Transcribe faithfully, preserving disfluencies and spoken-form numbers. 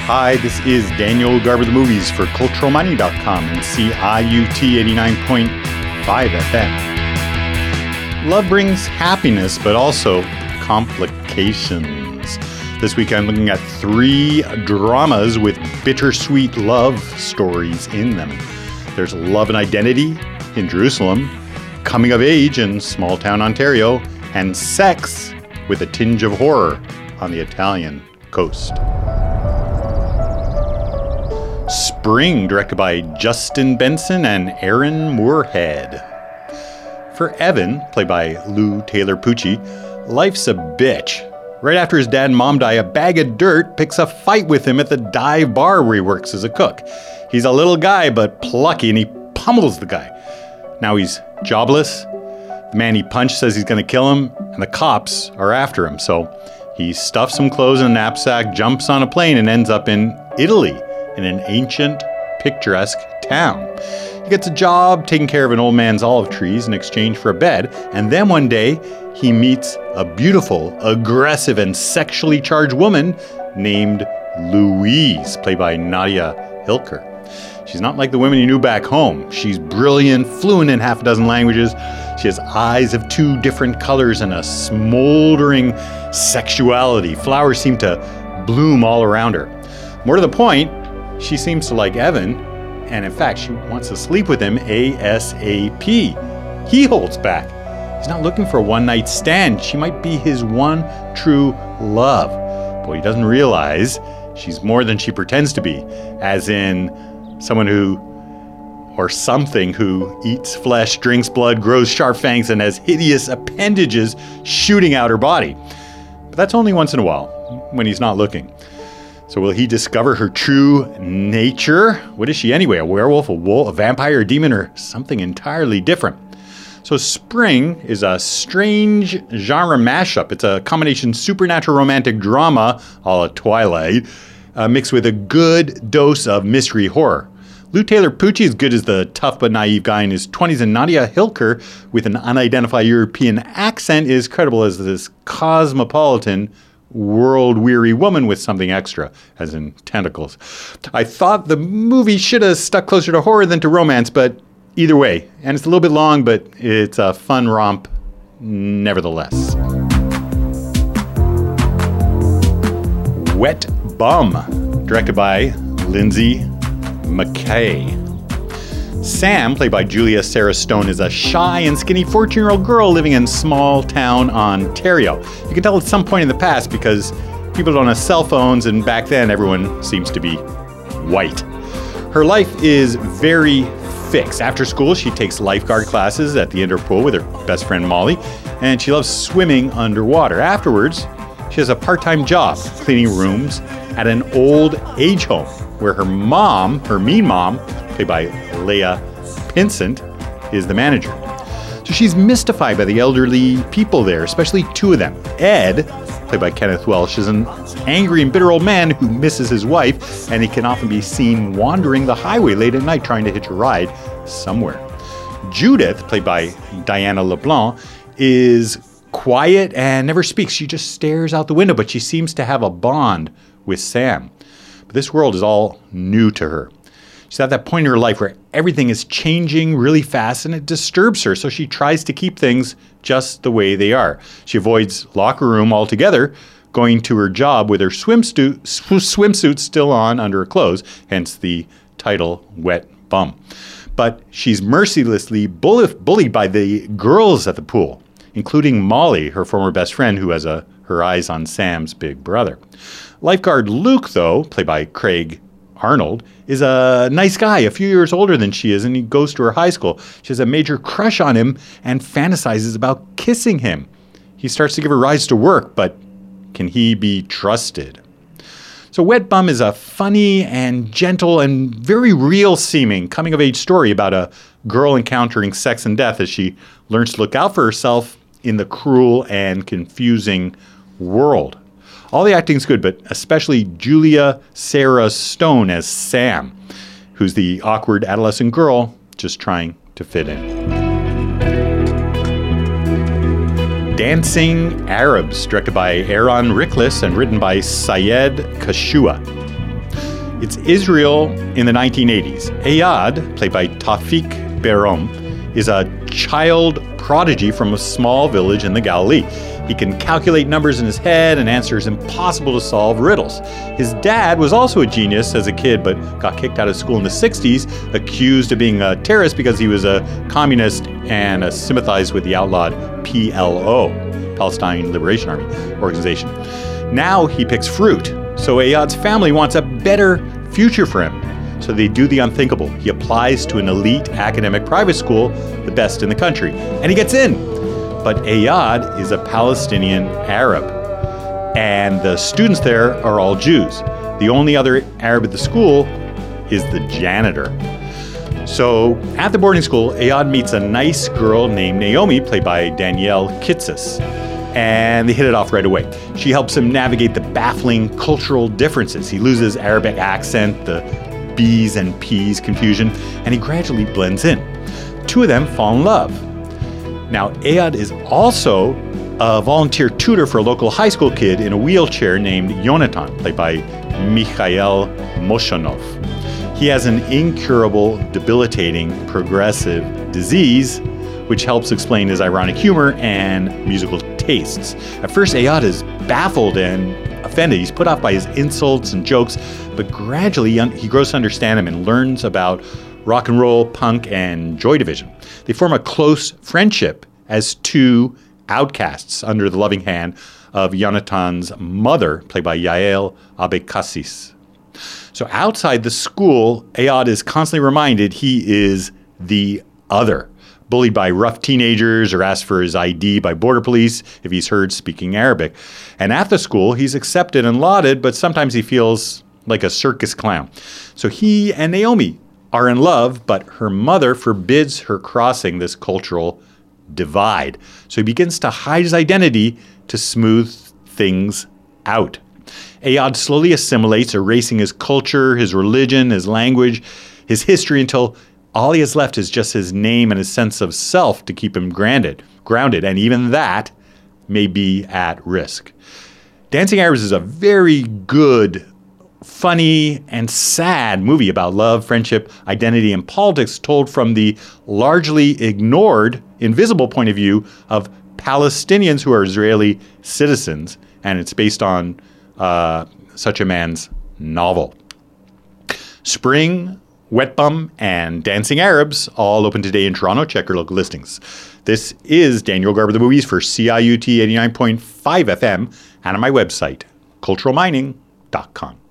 Hi, this is Daniel Garber the Movies for Cultural Mining dot com and C I U T eighty-nine point five F M. Love brings happiness, but also complications. This week I'm looking at three dramas with bittersweet love stories in them. There's Love and Identity in Jerusalem, Coming of Age in small town Ontario, and Sex with a Tinge of Horror on the Italian coast. Spring, directed by Justin Benson and Aaron Moorhead. For Evan, played by Lou Taylor Pucci, life's a bitch. Right after his dad and mom die, a bag of dirt picks a fight with him at the dive bar where he works as a cook. He's a little guy, but plucky, and he pummels the guy. Now he's jobless. The man he punched says he's going to kill him, and the cops are after him. So he stuffs some clothes in a knapsack, jumps on a plane, and ends up in Italy, in an ancient, picturesque town. He gets a job taking care of an old man's olive trees in exchange for a bed, and then one day he meets a beautiful, aggressive, and sexually charged woman named Louise, played by Nadia Hilker. She's not like the women he knew back home. She's brilliant, fluent in half a dozen languages. She has eyes of two different colors and a smoldering sexuality. Flowers seem to bloom all around her. More to the point, she seems to like Evan, and in fact, she wants to sleep with him ASAP. He holds back. He's not looking for a one-night stand. She might be his one true love. But what he doesn't realize, she's more than she pretends to be, as in someone who, or something who, eats flesh, drinks blood, grows sharp fangs, and has hideous appendages shooting out her body. But that's only once in a while, when he's not looking. So will he discover her true nature? What is she anyway? A werewolf, a wolf, a vampire, a demon, or something entirely different? So Spring is a strange genre mashup. It's a combination supernatural romantic drama, a la Twilight, uh, mixed with a good dose of mystery horror. Lou Taylor Pucci is good as the tough but naive guy in his twenties, and Nadia Hilker, with an unidentified European accent, is credible as this cosmopolitan, world-weary woman with something extra, as in tentacles. I thought the movie should have stuck closer to horror than to romance, but either way, and it's a little bit long, but it's a fun romp nevertheless. Wet Bum, directed by Lindsay McKay. Sam, played by Julia Sarah Stone, is a shy and skinny fourteen-year-old girl living in small-town Ontario. You can tell at some point in the past because people don't have cell phones, and back then everyone seems to be white. Her life is very fixed. After school, she takes lifeguard classes at the indoor pool with her best friend Molly, and she loves swimming underwater. Afterwards, she has a part-time job cleaning rooms at an old age home where her mom, her mean mom, played by Leah Pinsent, is the manager. So she's mystified by the elderly people there, especially two of them. Ed, played by Kenneth Welsh, is an angry and bitter old man who misses his wife, and he can often be seen wandering the highway late at night trying to hitch a ride somewhere. Judith, played by Diana LeBlanc, is quiet and never speaks. She just stares out the window, but she seems to have a bond with Sam. But this world is all new to her. She's at that point in her life where everything is changing really fast and it disturbs her, so she tries to keep things just the way they are. She avoids locker room altogether, going to her job with her swimsuit, swimsuit still on under her clothes, hence the title Wet Bum. But she's mercilessly bull- bullied by the girls at the pool, including Molly, her former best friend, who has a, her eyes on Sam's big brother. Lifeguard Luke, though, played by Craig Arnold, is a nice guy, a few years older than she is, and he goes to her high school. She has a major crush on him and fantasizes about kissing him. He starts to give her rides to work, but can he be trusted? So Wet Bum is a funny and gentle and very real-seeming coming-of-age story about a girl encountering sex and death as she learns to look out for herself in the cruel and confusing world. All the acting's good, but especially Julia Sarah Stone as Sam, who's the awkward adolescent girl just trying to fit in. Dancing Arabs, directed by Aaron Riklis and written by Syed Kashua. It's Israel in the nineteen eighties. Ayad, played by Tawfiq Berom, is a child prodigy from a small village in the Galilee. He can calculate numbers in his head and answers impossible to solve riddles. His dad was also a genius as a kid, but got kicked out of school in the sixties, accused of being a terrorist because he was a communist and uh, sympathized with the outlawed P L O, Palestine Liberation Army organization. Now he picks fruit, so Ayad's family wants a better future for him. So they do the unthinkable. He applies to an elite academic private school, the best in the country, and he gets in. But Ayad is a Palestinian Arab, and the students there are all Jews. The only other Arab at the school is the janitor. So at the boarding school, Ayad meets a nice girl named Naomi, played by Danielle Kitsis, and they hit it off right away. She helps him navigate the baffling cultural differences. He loses Arabic accent, the B's and P's confusion, and he gradually blends in. Two of them fall in love. Now, Ayad is also a volunteer tutor for a local high school kid in a wheelchair named Yonatan, played by Mikhail Moshonov. He has an incurable, debilitating, progressive disease, which helps explain his ironic humor and musical tastes. At first, Ayad is baffled and offended. He's put off by his insults and jokes, but gradually he grows to understand him and learns about rock and roll, punk, and Joy Division. They form a close friendship as two outcasts under the loving hand of Yonatan's mother, played by Yael Abekassis. So outside the school, Ayad is constantly reminded he is the other, bullied by rough teenagers or asked for his I D by border police if he's heard speaking Arabic. And at the school, he's accepted and lauded, but sometimes he feels like a circus clown. So he and Naomi are in love, but her mother forbids her crossing this cultural divide. So he begins to hide his identity to smooth things out. Ayad slowly assimilates, erasing his culture, his religion, his language, his history, until all he has left is just his name and his sense of self to keep him grounded, grounded, and even that may be at risk. Dancing Arabs is a very good, funny, and sad movie about love, friendship, identity, and politics, told from the largely ignored, invisible point of view of Palestinians who are Israeli citizens, and it's based on uh, such a man's novel. Spring, Wet Bum, and Dancing Arabs, all open today in Toronto. Check your local listings. This is Daniel Garber, the Movies, for C I U T eighty-nine point five F M, and on my website, cultural mining dot com.